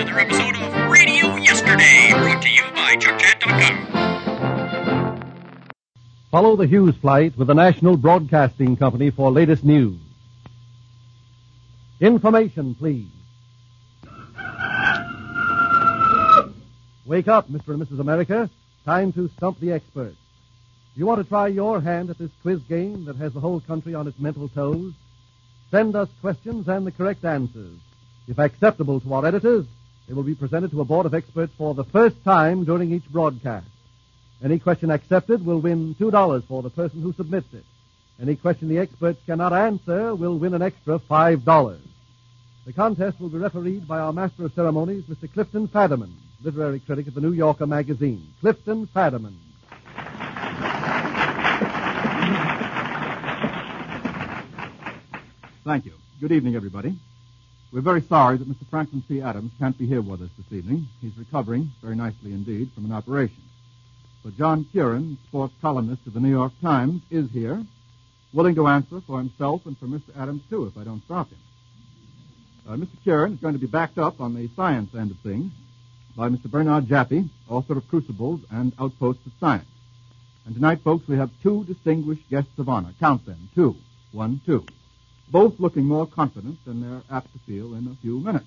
another episode of Radio Yesterday, brought to you by ChuckChat.com. Follow the Hughes flight with the National Broadcasting Company for latest news. Information, please. Wake up, Mr. and Mrs. America. Time to stump the experts. Do you want to try your hand at this quiz game that has the whole country on its mental toes? Send us questions and the correct answers. If acceptable to our editors, they will be presented to a board of experts for the first time during each broadcast. Any question accepted will win $2 for the person who submits it. Any question the experts cannot answer will win an extra $5. The contest will be refereed by our Master of Ceremonies, Mr. Clifton Fadiman, literary critic of the New Yorker magazine. Clifton Fadiman. Thank you. Good evening, everybody. We're very sorry that Mr. Franklin C. Adams can't be here with us this evening. He's recovering, very nicely indeed, from an operation. But John Kieran, sports columnist of the New York Times, is here, willing to answer for himself and for Mr. Adams, too, if I don't stop him. Mr. Kieran is going to be backed up on the science end of things by Mr. Bernard Jaffe, author of Crucibles and Outposts of Science. And tonight, folks, we have two distinguished guests of honor. Count them. 2. 1, 2. Both looking more confident than they're apt to feel in a few minutes.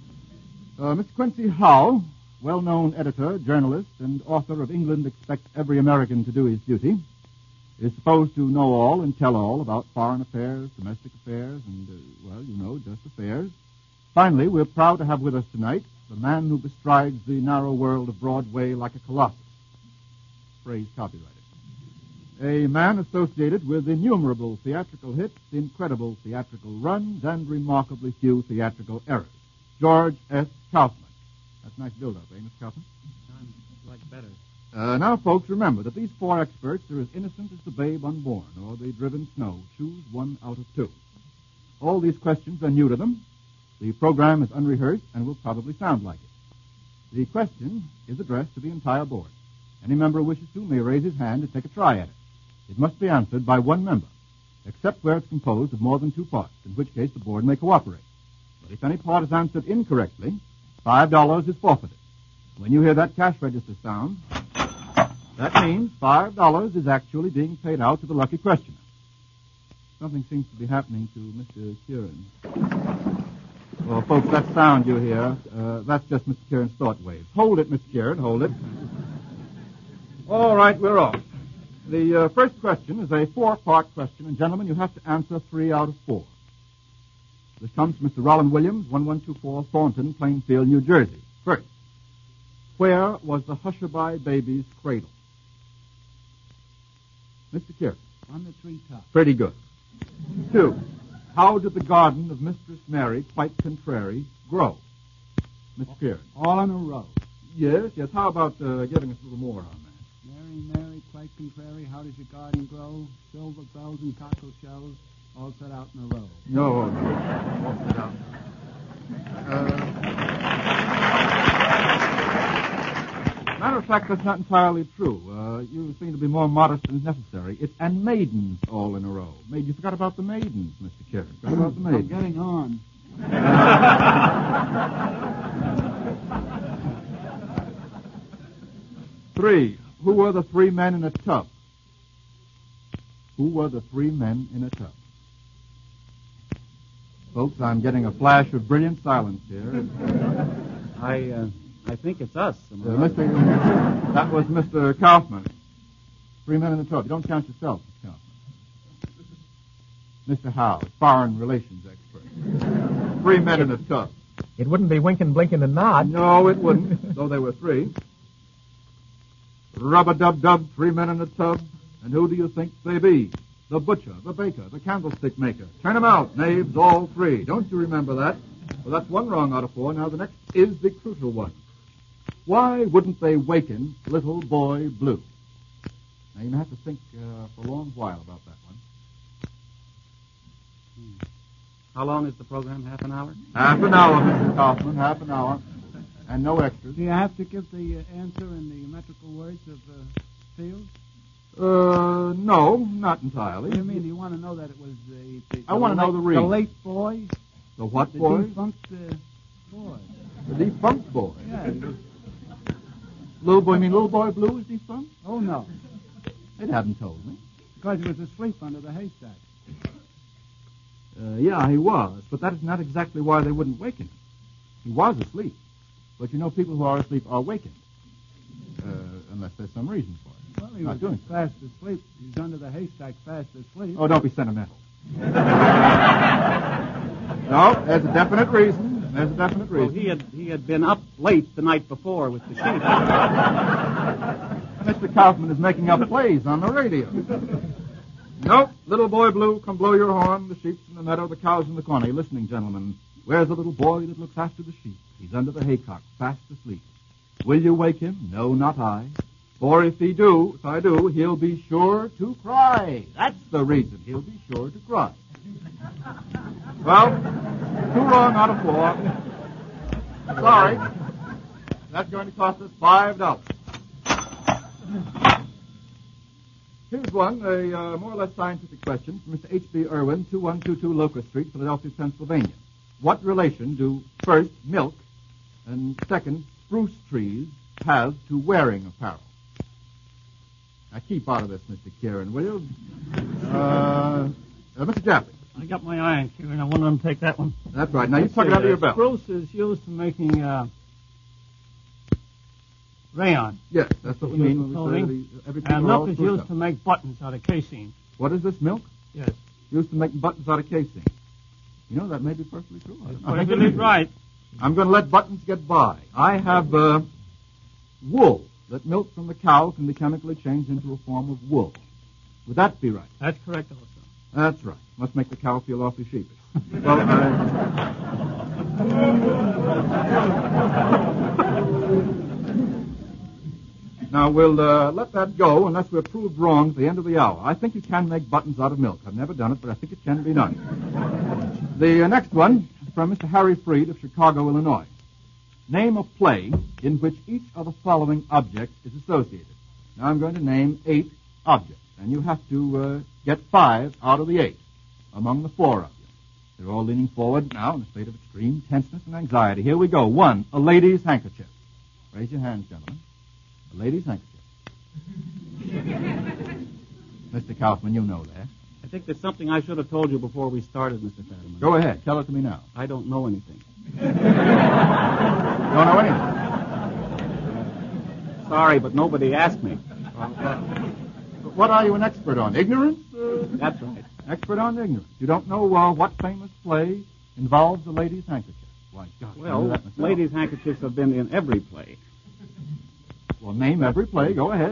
Mr. Quincy Howell, well-known editor, journalist, and author of England Expects Every American to Do His Duty, is supposed to know all and tell all about foreign affairs, domestic affairs, and, just affairs. Finally, we're proud to have with us tonight the man who bestrides the narrow world of Broadway like a colossus. Phrase copyrighted. A man associated with innumerable theatrical hits, incredible theatrical runs, and remarkably few theatrical errors. George S. Kaufman. That's a nice build-up, eh, Mr. Kaufman? Sounds like better. Now, folks, remember that these four experts are as innocent as the babe unborn or the driven snow. Choose one out of two. All these questions are new to them. The program is unrehearsed and will probably sound like it. The question is addressed to the entire board. Any member who wishes to may raise his hand and take a try at it. It must be answered by one member, except where it's composed of more than two parts, in which case the board may cooperate. But if any part is answered incorrectly, $5 is forfeited. When you hear that cash register sound, that means $5 is actually being paid out to the lucky questioner. Something seems to be happening to Mr. Kieran. Well, folks, that sound you hear, that's just Mr. Kieran's thought waves. Hold it, Mr. Kieran, hold it. All right, we're off. The first question is a 4-part question, and gentlemen, you have to answer 3 out of 4. This comes from Mr. Rollin Williams, 1124 Thornton, Plainfield, New Jersey. First, where was the Hushabye baby's cradle? Mr. Kieran. On the treetop. Pretty good. 2, how did the garden of Mistress Mary, quite contrary, grow? Mr. Kieran. All in a row. Yes. How about giving us a little more on that? Mary, quite contrary, how does your garden grow? Silver bells and cockle shells, all set out in a row. No. All set out. Matter of fact, that's not entirely true. You seem to be more modest than is necessary. It's and maidens all in a row. You forgot about the maidens, Mr. Kieran. Forgot about the maidens. I'm getting on. 3. Who were the 3 men in a tub? Who were the 3 men in a tub? Folks, I'm getting a flash of brilliant silence here. I think it's us. That was Mr. Kaufman. 3 men in a tub. You don't count yourself, Mr. Kaufman. Mr. Howe, foreign relations expert. 3 men in a tub. It wouldn't be Winkin', Blinkin', and Nod. No, it wouldn't, though there were 3. Rub-a-dub-dub, 3 men in a tub. And who do you think they be? The butcher, the baker, the candlestick maker. Turn 'em out, knaves, all 3. Don't you remember that? Well, that's 1 wrong out of 4. Now the next is the crucial one. Why wouldn't they waken Little Boy Blue? Now you may have to think for a long while about that one. How long is the program? Half an hour? Half an hour, Mr. Kaufman, half an hour. And no extras. Do you have to give the answer in the metrical words of Field? No, not entirely. What do you mean? Do you want to know that it was I want to know the reason. The late boy? The what The boy? defunct boy. The defunct boy. Yeah. Little boy, you mean Little Boy Blue is defunct? Oh, no. It hadn't told me. Because he was asleep under the haystack. Yeah, he was, but that is not exactly why they wouldn't waken him. He was asleep. But you know, people who are asleep are wakened. Unless there's some reason for it. Well, he Not was doing so. fast asleep. He's under the haystack fast asleep. Oh, don't be sentimental. No, there's a definite reason. There's a definite Well, reason. he had been up late the night before with the sheep. Mr. Kaufman is making up plays on the radio. Nope, Little Boy Blue, come blow your horn. The sheep's in the meadow, the cow's in the corner. Are you listening, gentlemen? Where's the little boy that looks after the sheep? He's under the haycock, fast asleep. Will you wake him? No, not I. For if I do, he'll be sure to cry. That's the reason. He'll be sure to cry. Well, 2 wrong out of 4. Sorry. That's going to cost us $5. Here's one, a more or less scientific question from Mr. H.B. Irwin, 2122 Locust Street, Philadelphia, Pennsylvania. What relation do, first, milk, and second, spruce trees have to wearing apparel? Now, keep out of this, Mr. Kieran, will you? Mr. Jaffrey. I got my iron here, and I want them to take that one. That's right. Now, you tuck it under your belt. Spruce is used for making rayon. Yes, that's what we mean when we say everything. And milk is used to make buttons out of casein. What is this, milk? Yes. Used to make buttons out of casein. You know, that may be perfectly true. I believe right. I'm going to let buttons get by. I have wool that milk from the cow can be chemically changed into a form of wool. Would that be right? That's correct also. That's right. Must make the cow feel awfully sheepish. Well, now, we'll let that go unless we're proved wrong at the end of the hour. I think you can make buttons out of milk. I've never done it, but I think it can be done. The next one is from Mr. Harry Freed of Chicago, Illinois. Name a play in which each of the following objects is associated. Now, I'm going to name 8 objects, and you have to get 5 out of the 8 among the 4 of you. They're all leaning forward now in a state of extreme tenseness and anxiety. Here we go. 1, a lady's handkerchief. Raise your hands, gentlemen. A lady's handkerchief. Mr. Kaufman, you know that. I think there's something I should have told you before we started, Mr. Fetterman. Go ahead. Tell it to me now. I don't know anything. Don't know anything. Sorry, but nobody asked me. But what are you an expert on? Ignorance? That's right. Expert on ignorance. You don't know what famous play involves a lady's handkerchief? Why, gosh, I knew Well, that myself. ladies' handkerchiefs have been in every play. Well, name every play. Go ahead.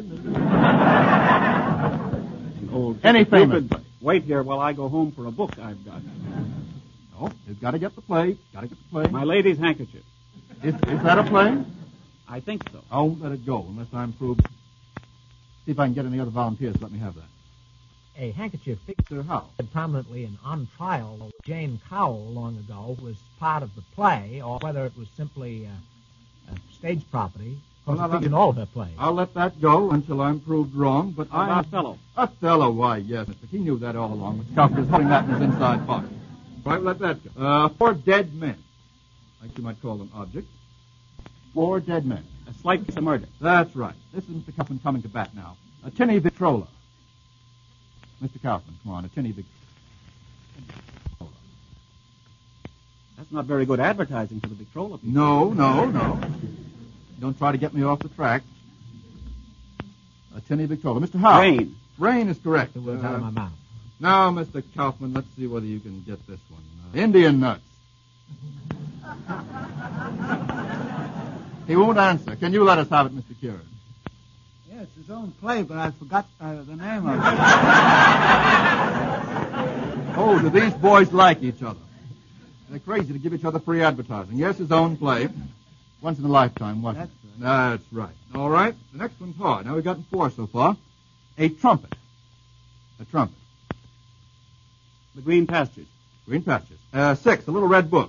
An old Any you famous could play. Wait here while I go home for a book I've got. Oh, you've got to get the play. Got to get the play. My lady's handkerchief. Is that a play? I think so. I won't let it go unless I'm proved. See if I can get any other volunteers. Let me have that. A handkerchief Sir, how? featured prominently in On Trial of Jane Cowell long ago was part of the play, or whether it was simply a stage property. Of course, Well, it figured in all of her plays. I'll let that go until I'm proved wrong, but How about Othello? Othello, why, yes, Mr. He knew that all along. Mr. Kaufman was holding that in his inside pocket. Right, let that go. 4 dead men. I think you might call them objects. 4 dead men. A slight piece of murder. That's right. This is Mr. Kaufman coming to bat now. A tinny Victrola. Mr. Kaufman, come on, a tinny Victrola. That's not very good advertising for the Victrola people. No. Don't try to get me off the track. A tinny Victrola. Mr. Howe. Rain. Rain is correct. The words out of my mouth. Now, Mr. Kaufman, let's see whether you can get this one. Indian nuts. He won't answer. Can you let us have it, Mr. Kieran? Yeah, it's his own play, but I forgot the name of it. Oh, do these boys like each other? They're crazy to give each other free advertising. Yes, his own play. Once in a lifetime, wasn't it? That's right. All right. The next one's hard. Now, we've gotten 4 so far. A trumpet. A trumpet. The Green Pastures. Green pastures. 6, a little red book.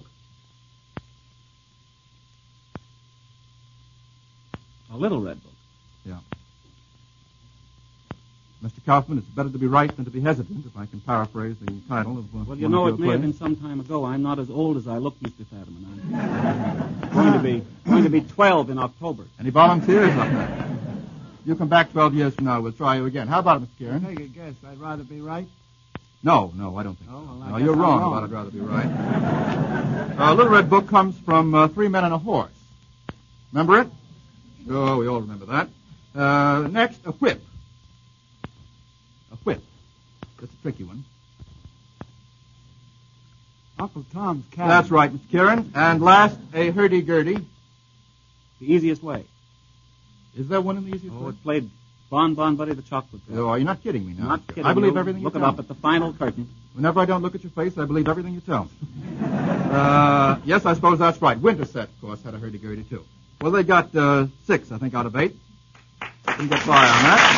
A little red book. Yeah. Mr. Kaufman, it's better to be right than to be hesitant, if I can paraphrase the title of Well, you one know, of it your may have plays. been some time ago. I'm not as old as I look, Mr. Fadiman. I'm going to be 12 in October. Any volunteers up there? You come back 12 years from now, we'll try you again. How about it, Mr. Kieran? Take a guess. I'd rather be right. No, I don't think Oh, so. well, I No, guess you're I'm wrong wrong. about I'd rather be right. Little Red Book comes from Three Men and a Horse. Remember it? Oh, we all remember that. Next, a whip. A whip. That's a tricky one. Uncle Tom's Cabin. That's right, Mr. Kieran. And last, a hurdy-gurdy. The easiest way. Is there one in the easiest Oh, way? it played Bon Bon Buddy the Chocolate Girl. Oh, you're not kidding me now. Not Mr. Kieran. kidding I believe you. everything Look you it tell up me. at the final curtain. Whenever I don't look at your face, I believe everything you tell me. Yes, I suppose that's right. Winterset, of course, had a hurdy-gurdy, too. Well, they got 6, I think, out of 8. Didn't get by on that.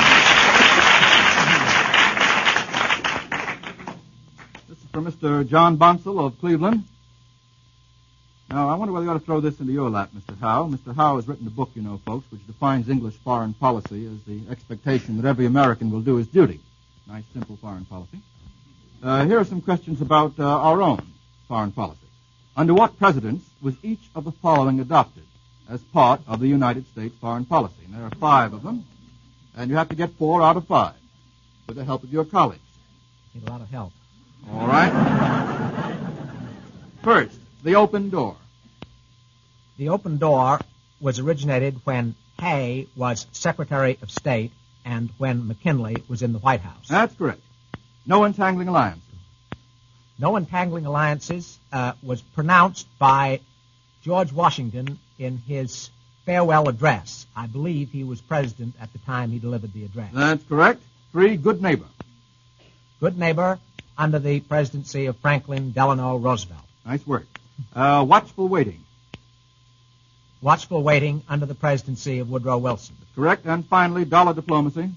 This is from Mr. John Bonsall of Cleveland. Now, I wonder whether you ought to throw this into your lap, Mr. Howe. Mr. Howe has written a book, you know, folks, which defines English foreign policy as the expectation that every American will do his duty. Nice, simple foreign policy. Here are some questions about our own foreign policy. Under what presidents was each of the following adopted as part of the United States foreign policy? And there are 5 of them, and you have to get 4 out of 5 with the help of your colleagues. Need a lot of help. All right? First, the open door. The open door was originated when Hay was Secretary of State and when McKinley was in the White House. That's correct. No entangling alliances. No entangling alliances was pronounced by George Washington in his farewell address. I believe he was president at the time he delivered the address. That's correct. 3, good neighbor. Good neighbor under the presidency of Franklin Delano Roosevelt. Nice work. Watchful waiting. Watchful waiting under the presidency of Woodrow Wilson. Correct. And finally, dollar diplomacy.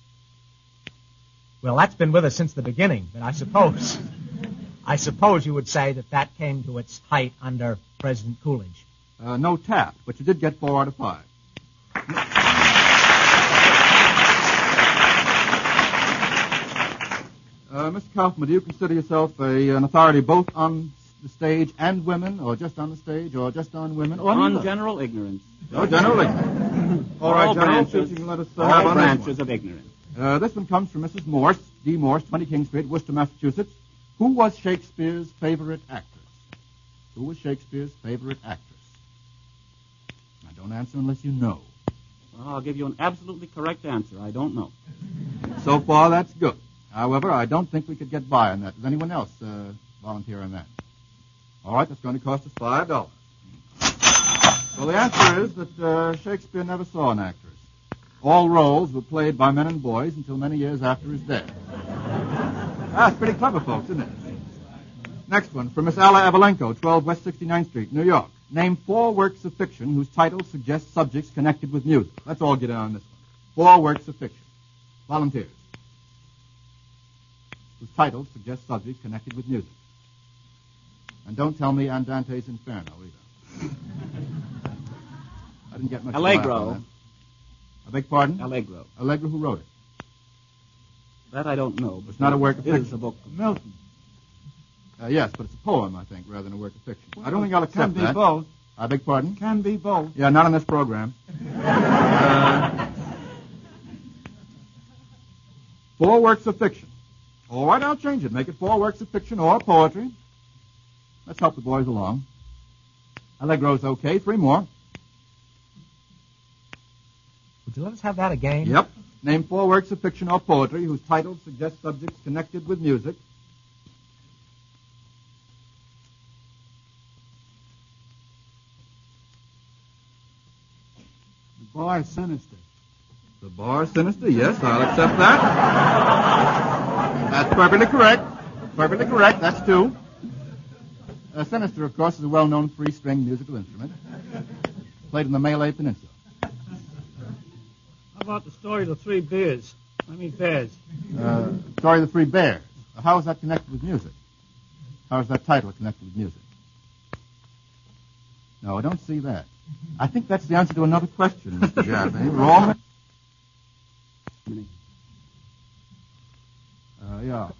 Well, that's been with us since the beginning, but I suppose you would say that came to its height under President Coolidge. No tap, but you did get 4 out of 5. Mr. Kaufman, do you consider yourself an authority both on the stage and women, or just on the stage, or just on women, or On neither? general ignorance. Oh, generally. All right, General, branches, you can let us all have on this branches one. of ignorance. This one comes from Mrs. Morse, D. Morse, 20 King Street, Worcester, Massachusetts. Who was Shakespeare's favorite actress? Who was Shakespeare's favorite actress? Now, don't answer unless you know. Well, I'll give you an absolutely correct answer. I don't know. So far, that's good. However, I don't think we could get by on that. Does anyone else volunteer on that? All right, that's going to cost us $5. Well, the answer is that Shakespeare never saw an actress. All roles were played by men and boys until many years after his death. That's pretty clever, folks, isn't it? Next one, from Miss Alla Avalenko, 12 West 69th Street, New York. Name 4 works of fiction whose titles suggest subjects connected with music. Let's all get in on this one. 4 works of fiction. Volunteers. Whose titles suggest subjects connected with music. And don't tell me Andante's Inferno, either. I didn't get much of a laugh Allegro. on that. I beg pardon? Allegro. Allegro, who wrote it? That I don't know. But It's not a work of it is fiction. a book. Milton. Yes, but it's a poem, I think, rather than a work of fiction. I don't think I'll Can accept be that. both. I beg pardon? Can be both. Yeah, not on this program. 4 works of fiction. All right, I'll change it. Make it 4 works of fiction or poetry. Let's help the boys along. Allegro's okay. 3 more. Would you let us have that again? Yep. Name 4 works of fiction or poetry whose titles suggest subjects connected with music. The Bar Sinister. The Bar Sinister, yes, I'll accept that. That's perfectly correct. Perfectly correct, that's 2. Sinister, of course, is a well-known 3-string musical instrument. Played in the Malay Peninsula. How about the story of the 3 bears? Bears. Story of the 3 Bears. How is that connected with music? How is that title connected with music? No, I don't see that. I think that's the answer to another question, Mr. Gaffney. We're all...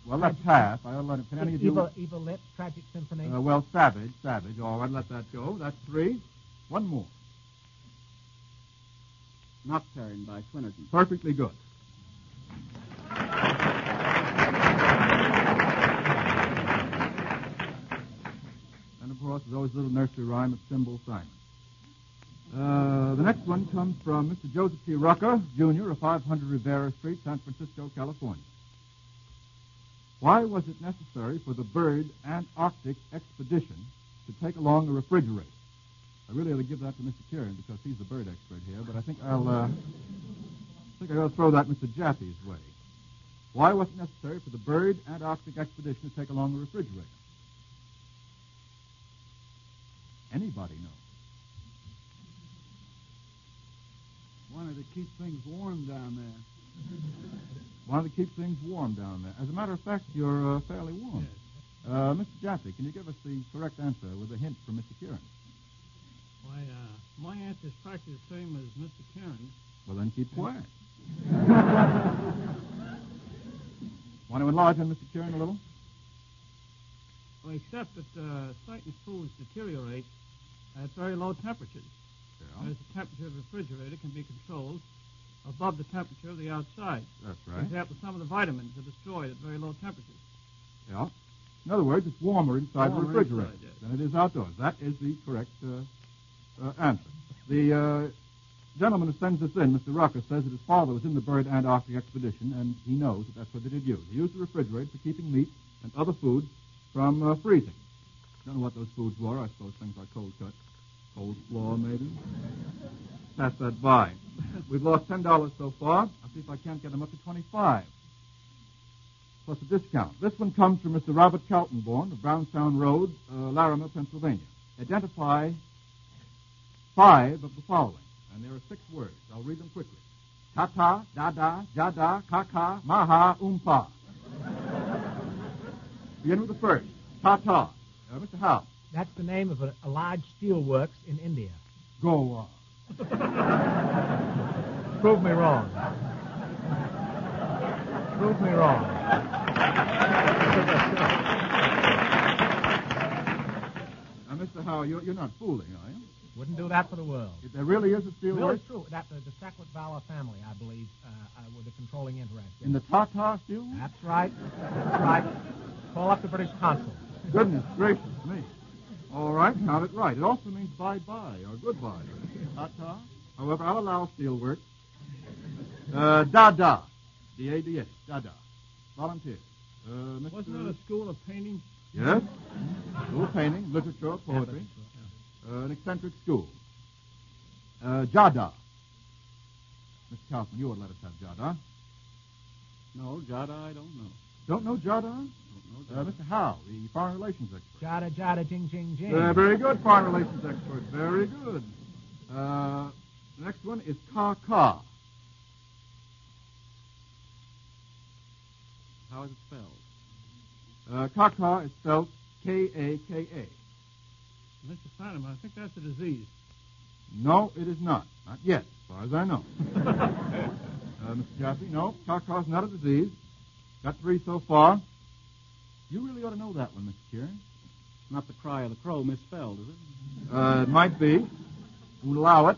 Well, that's half. I'll let it. Can any of you... Evil Lit, Tragic Symphony. Well, Savage. All right, let that go. That's 3. One more. Nocturne by Swinnerton. Perfectly good. And, of course, there's always a little nursery rhyme of Cymbal Simon. The next one comes from Mr. Joseph T. Rucker, Jr., of 500 Rivera Street, San Francisco, California. Why was it necessary for the Byrd Antarctic expedition to take along a refrigerator? I really ought to give that to Mr. Kieran because he's the bird expert here, but I think I'll throw that Mr. Jaffe's way. Why was it necessary for the Byrd Antarctic expedition to take along a refrigerator? Anybody knows? Wanted to keep things warm down there. Wanted to keep things warm down there. As a matter of fact, you're fairly warm. Yes. Mr. Jaffe, can you give us the correct answer with a hint from Mr. Kieran? Why, my answer is practically the same as Mr. Kieran's. Well, then keep quiet. Want to enlarge on Mr. Kieran a little? Well, except that certain foods deteriorate at very low temperatures. Yeah. Whereas the temperature of the refrigerator can be controlled above the temperature of the outside. That's For right. example, some of the vitamins are destroyed at very low temperatures. Yeah. In other words, it's warmer inside the refrigerator inside, yes. than it is outdoors. That is the correct answer. The gentleman who sends this in, Mr. Rucker, says that his father was in the Byrd Antarctic expedition, and he knows that that's what they did use. He used the refrigerator for keeping meat and other foods from freezing. Don't know what those foods were. I suppose things like cold cut, cold slaw, maybe. Pass that by. We've lost $10 so far. I'll see if I can't get them up to 25 plus a discount. This one comes from Mr. Robert Kaltenborn of Brownstown Road, Larimer, Pennsylvania. Identify 5 of the following, and there are 6 words. I'll read them quickly. Ta-ta, da-da, ja-da, ka-ka, maha, umpa. Begin with the first. Ta-ta. Mr. Howe. That's the name of a large steel works in India. Go on. Prove me wrong. Prove me wrong. Now, Mr. Howe, you're not fooling, are you? Wouldn't do that for the world. If there really is a steel Really works true. That the Sacklet-Valor family, I believe, were the controlling interest. in the Ta-ta steel works? That's right. That's right. Call up the British consul. Goodness gracious me. All right, count it right. It also means bye-bye or goodbye. Ta-ta. However, I'll allow steelwork. Da-da. D-A-D-A. Da-da. Volunteers. Mr. Wasn't that a school of painting? Yes. School of painting, literature, poetry. An eccentric school. Jada. Mr. Kaufman, you ought to let us have Jada. No, Jada, I don't know. Don't know Jada? Don't know Jada. Mr. Howe, the foreign relations expert. Jada, jada, jing, jing, jing. Very good, foreign relations expert. Very good. The next one is ka-ka. How is it spelled? Ka-ka is spelled K-A-K-A. Mr. Fadiman, I think that's a disease. No, it is not. Not yet, as far as I know. Mr. Jaffe, no, ka-ka is not a disease. Got 3 so far. You really ought to know that one, Mr. Kieran. Not the cry of the crow misspelled, is it? It might be. We'll allow it.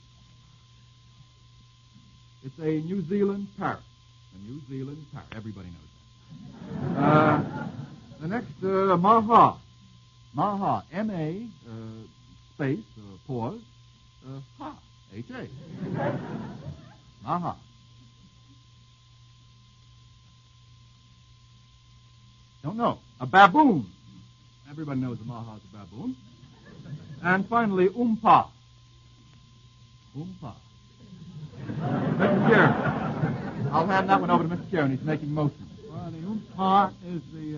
It's a New Zealand parrot. A New Zealand parrot. Everybody knows that. The next, maha. Maha. M-A, space, pause, ha. H-A. Maha. Don't know. A baboon. Everybody knows a maha is a baboon. And finally, umpa. Umpa. Mr. Kieran. I'll hand that one over to Mr. Kieran. He's making motions. Well, the umpa is the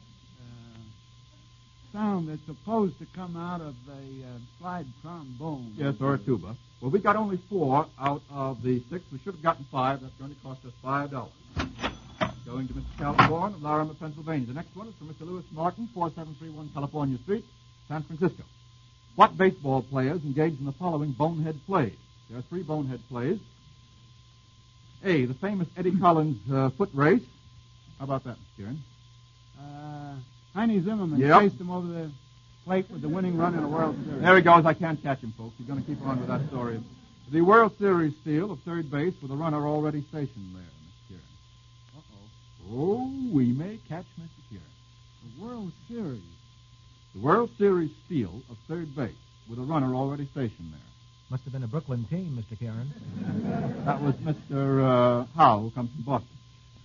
sound that's supposed to come out of a slide trombone. Yes, or a tuba. Well, we got only 4 out of the 6. We should have gotten 5. That's going to cost us $5. Going to Mr. Calborn of Larimer, Pennsylvania. The next one is from Mr. Lewis Martin, 4731 California Street, San Francisco. What baseball players engaged in the following bonehead plays? There are 3 bonehead plays. A, the famous Eddie Collins foot race. How about that, Mr. Kieran? Heine Zimmerman Yep. chased him over the plate with the winning run in a World Series. There he goes. I can't catch him, folks. He's going to keep on with that story. The World Series steal of third base with a runner already stationed there, Mr. Kieran. Oh, we may catch Mr. Kieran. The World Series. The World Series steal of third base with a runner already stationed there. Must have been a Brooklyn team, Mr. Kieran. That was Mr. Howe, who comes from Boston.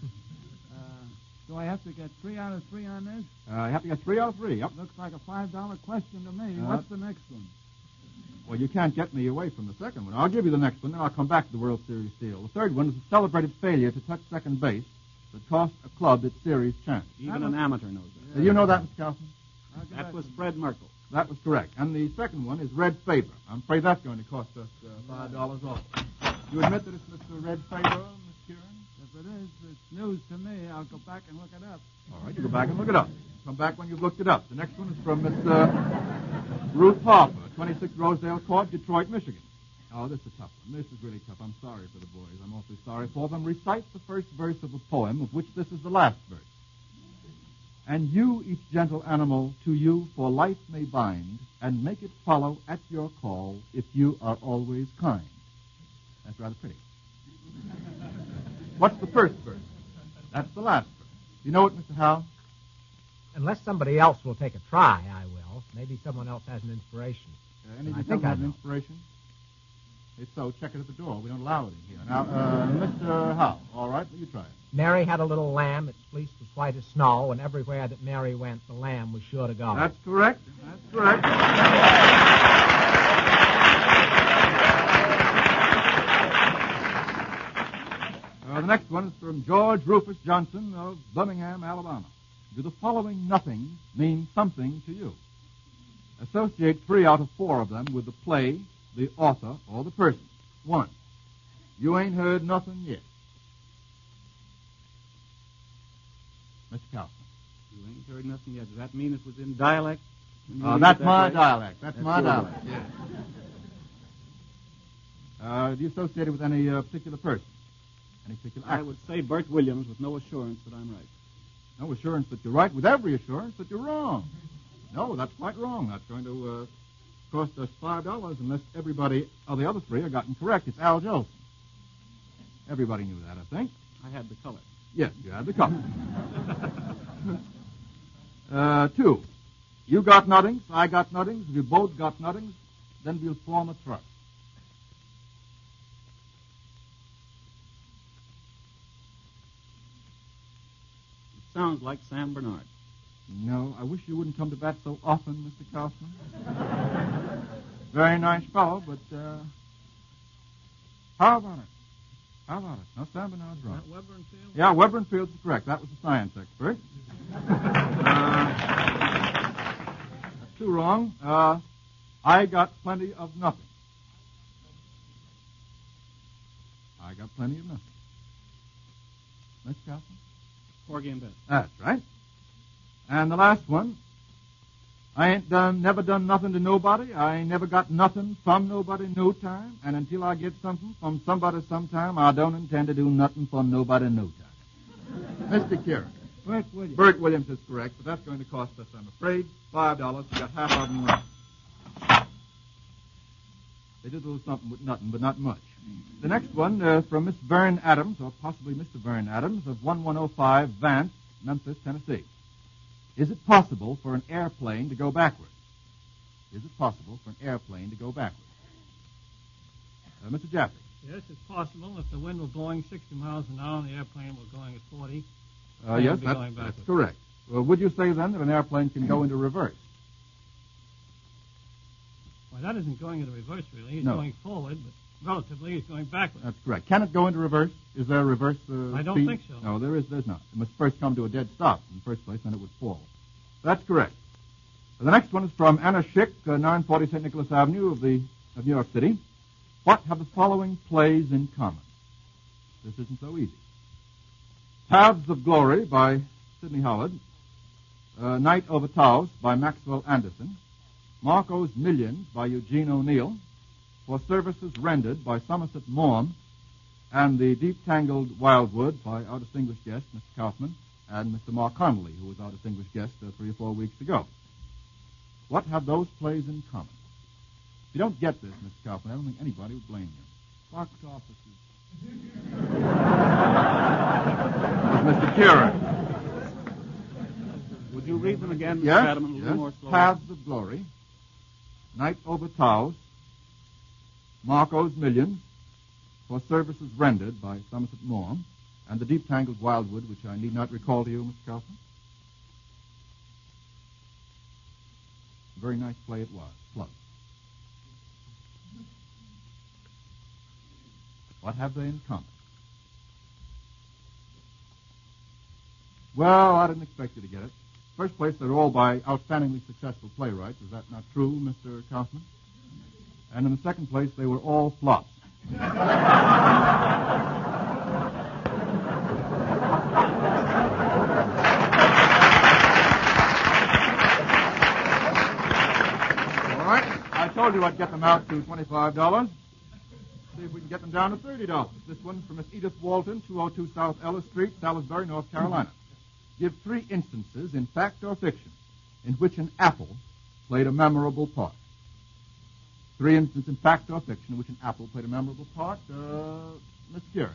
Do I have to get 3 out of 3 on this? You have to get 3 out of 3. Yep. Looks like a $5 question to me. What's the next one? Well, you can't get me away from the second one. I'll give you the next one, then I'll come back to the World Series steal. The third one is a celebrated failure to touch second base that cost a club its series chance. Even an amateur knows that. Do you know that, Mr. Kaufman? That was Fred Merkel. That was correct. And the second one is Red Faber. I'm afraid that's going to cost us $5 off. You admit that it's Mr. Red Faber, Miss Kieran? If it is, it's news to me. I'll go back and look it up. All right, you go back and look it up. Come back when you've looked it up. The next one is from Miss Ruth Harper, 26 Rosedale Court, Detroit, Michigan. Oh, this is a tough one. This is really tough. I'm sorry for the boys. I'm awfully sorry for them. Recite the first verse of a poem of which this is the last verse. And you, each gentle animal, to you for life may bind, and make it follow at your call if you are always kind. That's rather pretty. What's the first verse? That's the last verse. You know it, Mr. Howe? Unless somebody else will take a try, I will. Maybe someone else has an inspiration. Any of I you think gentlemen I have an know. inspiration? If so, check it at the door. We don't allow it in here. Now, Mr. Howe, all right, you try it. Mary had a little lamb. Its fleece was white as snow, and everywhere that Mary went, the lamb was sure to go. That's correct. That's correct. The next one is from George Rufus Johnson of Birmingham, Alabama. Do the following nothings mean something to you? Associate 3 out of 4 of them with the play, the author, or the person. 1. You ain't heard nothing yet. Mr. Kaufman. You ain't heard nothing yet. Does that mean it was in dialect? That's my dialect. That's my your dialect. Yes. Do you associate it with any particular person? Any particular I actor? would say Bert Williams with no assurance that I'm right. No assurance that you're right, with every assurance that you're wrong. No, that's quite wrong. That's going to cost us $5 unless everybody, the other 3 are gotten correct. It's Al Jolson. Everybody knew that, I think. I had the color. Yes, you had the color. 2. You got nothings, I got nothings, we both got nothings, then we'll form a trust. It sounds like Sam Bernard. No, I wish you wouldn't come to bat so often, Mr. Kaufman. Very nice fellow, but how about it? How about it? No, Sam Bernard's wrong. Weber and Field? Yeah, Weber and Fields is correct. That was the science expert. That's 2 wrong. I got plenty of nothing. I got plenty of nothing. Mr. Kaufman? Porgy and Bess. That's right. And the last one, I ain't never done nothing to nobody. I ain't never got nothing from nobody no time. And until I get something from somebody sometime, I don't intend to do nothing for nobody no time. Mr. Kieran. Bert Williams. Bert Williams is correct, but that's going to cost us, I'm afraid, $5. We got half of them right. They did a little something with nothing, but not much. The next one from Miss Vern Adams, or possibly Mr. Vern Adams, of 1105 Vance, Memphis, Tennessee. Is it possible for an airplane to go backwards? Is it possible for an airplane to go backwards? Mr. Jaffe. Yes, it's possible. If the wind were blowing 60 miles an hour and the airplane were going at 40, Yes, would be going that's backwards. correct. Well, would you say then that an airplane can go into reverse? Well, that isn't going into reverse, really. He's No. going forward, but relatively he's going backwards. That's correct. Can it go into reverse? Is there a reverse I don't speed? think so. No, there's not. It must first come to a dead stop in the first place, then it would fall. That's correct. The next one is from Anna Schick, 940 St. Nicholas Avenue of New York City. What have the following plays in common? This isn't so easy. Paths of Glory by Sidney Howard. Night Over Taos by Maxwell Anderson. Marco's Millions by Eugene O'Neill. For Services Rendered by Somerset Maugham. And The Deep Tangled Wildwood by our distinguished guest, Mr. Kaufman. and Mr. Mark Connolly, who was our distinguished guest 3 or 4 weeks ago. What have those plays in common? If you don't get this, Mr. Kaufman, I don't think anybody would blame you. Box offices. Mr. Kieran. Would you read them again, Mr. Yes, Fadiman, a little more slowly? Paths of Glory, Night over Taos, Marco's Millions, For Services Rendered by Somerset Maugham, and The Deep Tangled Wildwood, which I need not recall to you, Mr. Kaufman. A very nice play it was. Plug. What have they in common? Well, I didn't expect you to get it. First place, they're all by outstandingly successful playwrights. Is that not true, Mr. Kaufman? And in the second place, they were all flops. I told you I'd get them out to $25. See if we can get them down to $30. This one's from Miss Edith Walton, 202 South Ellis Street, Salisbury, North Carolina. Give 3 instances, in fact or fiction, in which an apple played a memorable part. 3 instances, in fact or fiction, in which an apple played a memorable part. Miss Kieran.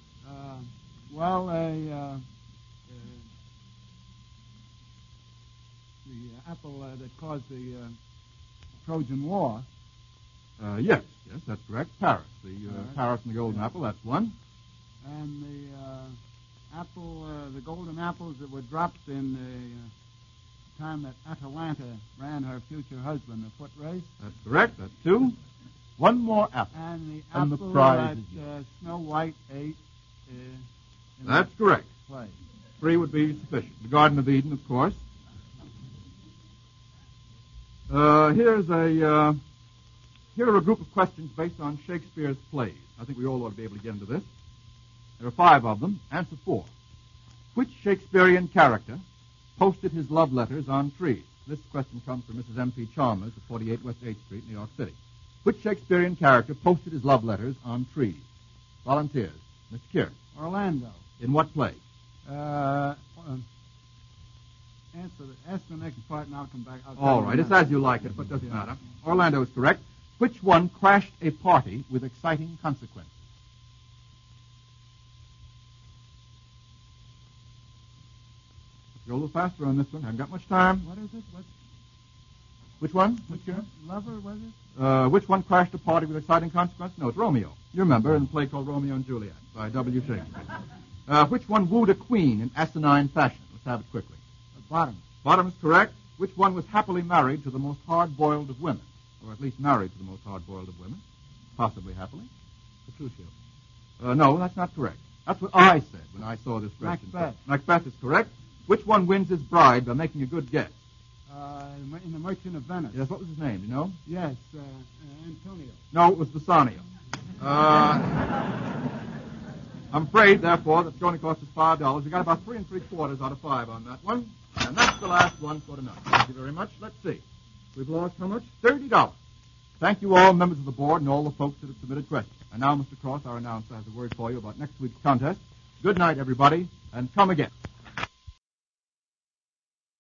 The apple that caused the Trojan War. Yes, that's correct. Paris. The Paris and the Golden Apple, that's one. And the the golden apples that were dropped in the time that Atalanta ran her future husband a foot race. That's correct. That's 2. One more apple. And the And the apple prize that Snow White ate. That's correct. Play. 3 would be sufficient. The Garden of Eden, of course. Here are a group of questions based on Shakespeare's plays. I think we all ought to be able to get into this. There are 5 of them. Answer 4. Which Shakespearean character posted his love letters on trees? This question comes from Mrs. M.P. Chalmers of 48 West 8th Street, New York City. Which Shakespearean character posted his love letters on trees? Volunteers. Mr. Kieran. Orlando. In what play? Ask the next part and I'll come back. All right, it's as you like it, but it doesn't matter. Orlando is correct. Which one crashed a party with exciting consequences? Let's go a little faster on this one. I haven't got much time. What is it? Which one? Lover, was it? Which one crashed a party with exciting consequences? No, it's Romeo. You remember in the play called Romeo and Juliet by W. Shakespeare. Which one wooed a queen in asinine fashion? Let's have it quickly. Bottom. Bottom is correct. Which one was happily married to the most hard-boiled of women? Or at least married to the most hard-boiled of women? Possibly happily. Petruchio. No, that's not correct. That's what I said when I saw this question. Macbeth. Macbeth is correct. Which one wins his bride by making a good guess? In The Merchant of Venice. Yes, what was his name, do you know? Yes, Antonio. No, it was Bassanio. I'm afraid, therefore, that's going to cost us $5. We got about 3 3/4 out of 5 on that one. And that's the last one for tonight. Thank you very much. Let's see. We've lost how much? $30. Thank you all, members of the board, and all the folks that have submitted questions. And now, Mr. Cross, our announcer, has a word for you about next week's contest. Good night, everybody, and come again.